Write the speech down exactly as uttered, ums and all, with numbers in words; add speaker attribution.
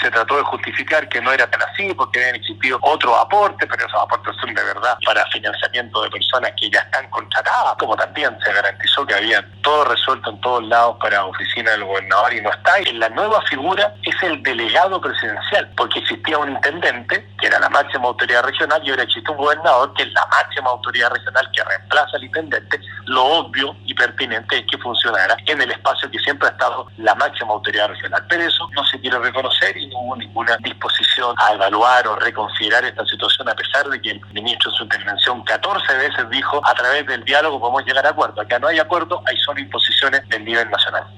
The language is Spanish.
Speaker 1: se trató de justificar que no era tan así, porque habían existido otros aportes, pero esos aportes son de verdad para financiamiento de personas que ya están contratadas, como también se garantizó que habían todo resuelto en todos lados para oficina del gobernador y no está. Y la nueva figura es el delegado presidencial, porque existía un intendente, que era la máxima autoridad regional, y ahora existe un gobernador, que es la máxima autoridad regional que reemplaza al intendente. Lo obvio y pertinente es que funcionara en el espacio que siempre ha estado la máxima autoridad regional. Pero eso no se quiere reconocer y no hubo ninguna disposición a evaluar o reconsiderar esta situación, a pesar de que el ministro en su intervención catorce veces dijo: a través del diálogo podemos llegar a acuerdo. Acá no hay acuerdo, hay solo imposiciones del nivel nacional.